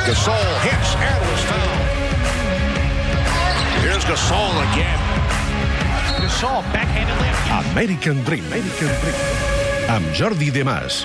Gasol hits and was fouled. Here's Gasol again. Gasol backhandedly. American Dream. Amb Jordi De Mas.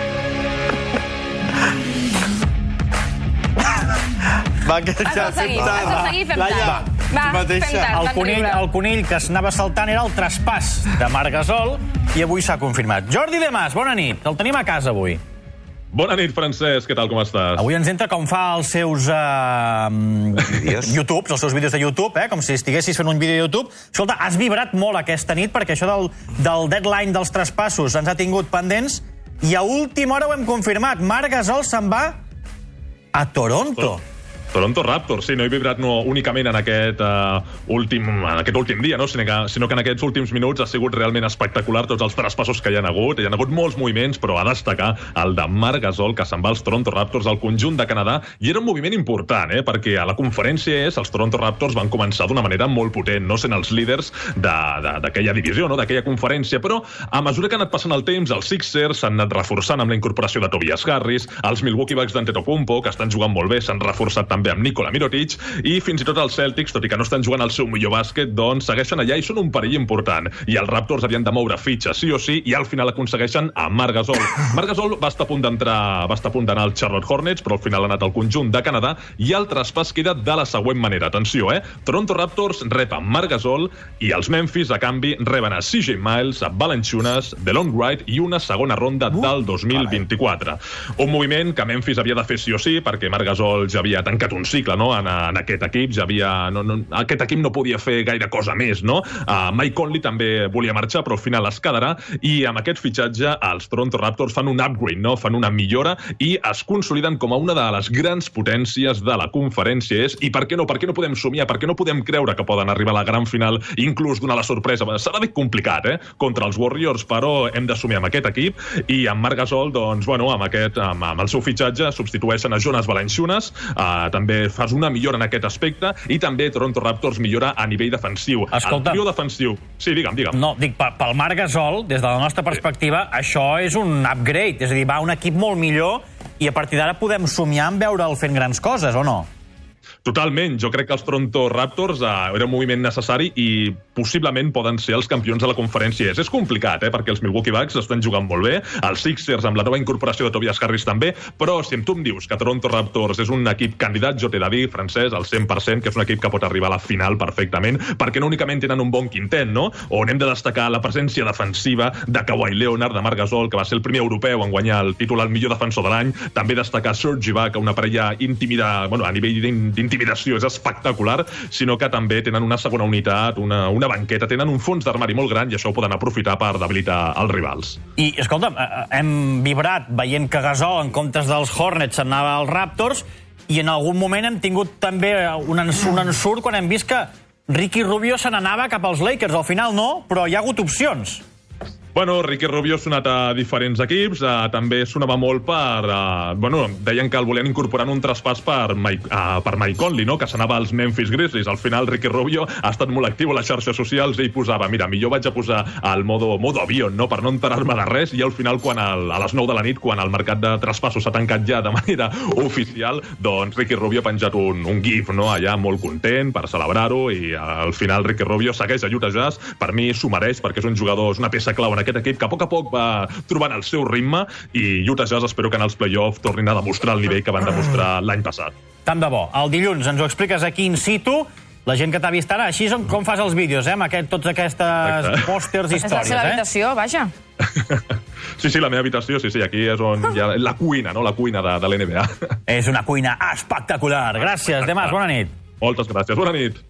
Has de seguir fent tard. Va, fem tard. El conill que s'anava saltant era el traspàs de Marc Gasol i avui s'ha confirmat. Jordi De Mas, bona nit. El tenim a casa avui. Bona nit, Francesc. Què tal, com estàs? Avui ens entra com fa els seus YouTube, els seus vídeos de YouTube, com si estiguessis fent un vídeo de YouTube. Escolta, has vibrat molt aquesta nit perquè això del deadline dels traspassos ens ha tingut pendents i a última hora ho hem confirmat. Marc Gasol se'n va a Toronto. Toronto Raptors, sí, no he vibrat únicament en aquest últim dia, no? Sinó que en aquests últims minuts ha sigut realment espectacular tots els traspassos que hi ha hagut. Hi ha hagut molts moviments, però a destacar el de Marc Gasol, que se'n va als Toronto Raptors, al conjunt de Canadà, i era un moviment important, perquè a la conferència els Toronto Raptors van començar d'una manera molt potent, no sent els líders d'aquella divisió, no? D'aquella conferència, però a mesura que ha anat passant el temps, els Sixers s'han anat reforçant amb la incorporació de Tobias Harris, els Milwaukee Bucks d'Antetokounmpo, que estan jugant molt bé, s'han reforçat també amb Nikola Mirotic, i fins i tot els Celtics, tot i que no estan jugant el seu millor bàsquet, doncs segueixen allà i són un perill important. I els Raptors havien de moure fitxes sí o sí, i al final aconsegueixen a Marc Gasol. Marc Gasol va estar a punt d'anar al Charlotte Hornets, però al final ha anat al conjunt de Canadà, i el traspàs queda de la següent manera. Atenció, Toronto Raptors rep a Marc Gasol i els Memphis, a canvi, reben a CJ Miles, a Valanciunas, DeLon Wright i una segona ronda del 2024. Un moviment que Memphis havia de fer sí o sí, perquè Marc Gasol ja havia tancat un cicle, no? En aquest equip aquest equip no podia fer gaire cosa més, no? Mike Conley també volia marxar, però al final es quedarà, i amb aquest fitxatge els Toronto Raptors fan un upgrade, no? Fan una millora i es consoliden com a una de les grans potències de la conferència. I per què no podem somiar? Per què no podem creure que poden arribar a la gran final, inclús donar la sorpresa? Serà ben complicat, contra els Warriors, però hem de somiar amb aquest equip, i amb Marc Gasol, doncs, bueno, amb el seu fitxatge substitueixen a Jonas Valanciunas, també fas una millora en aquest aspecte, i també Toronto Raptors millora a nivell defensiu. Escolta, el trio defensiu... Sí, digue'm. No, dic, pel Marc Gasol, des de la nostra perspectiva, això és un upgrade, és a dir, va un equip molt millor i a partir d'ara podem somiar en veure'l fent grans coses, o no? Totalment. Jo crec que els Toronto Raptors era un moviment necessari i possiblement poden ser els campions de la conferència. És complicat, perquè els Milwaukee Bucks estan jugant molt bé, els Sixers amb la nova incorporació de Tobias Harris també, però si tu em dius que Toronto Raptors és un equip candidat, jo t'he de dir, Francesc, al 100%, que és un equip que pot arribar a la final perfectament, perquè no únicament tenen un bon quintet, no? On hem de destacar la presència defensiva de Kawhi Leonard, de Marc Gasol, que va ser el primer europeu en guanyar el títol al millor defensor de l'any, també destacar Serge Ibaka, una parella a nivell d'intimidació és espectacular, sinó que també tenen una segona unitat, una banqueta, tenen un fons d'armari molt gran i això ho poden aprofitar per debilitar els rivals. I, escolta'm, hem vibrat veient que Gasol, en comptes dels Hornets, s'anava als Raptors, i en algun moment hem tingut també un ensurt quan hem vist que Ricky Rubio se n'anava cap als Lakers. Al final no, però hi ha hagut opcions. Bueno, Ricky Rubio ha sonat a diferents equips, també sonava molt deien que el volien incorporar en un traspàs per Mike Conley, no? Que s'anava als Memphis Grizzlies. Al final, Ricky Rubio ha estat molt actiu a les xarxes socials i ell posava, mira, millor vaig a posar el modo avió, no? Per no enterar-me de res, i al final, a les 9 de la nit, quan el mercat de traspassos s'ha tancat ja de manera oficial, doncs Ricky Rubio ha penjat un gif, no? Allà molt content per celebrar-ho, i al final Ricky Rubio segueix a Utah Jazz. Per mi s'ho mereix, perquè és un jugador, és una peça clau en aquest equip que a poc va trobant el seu ritme, i Utah Jazz espero que en els play-offs tornin a demostrar el nivell que van demostrar l'any passat. Tant de bo. El dilluns ens ho expliques aquí in situ, la gent que t'ha vist ara, així és com fas els vídeos, amb tots aquestes pòsters i històries. És la seva habitació, vaja. Sí, la meva habitació, sí, aquí és on hi ha la cuina, no? La cuina de l'NBA. És una cuina espectacular. Gràcies, De Mas, bona nit. Moltes gràcies, bona nit.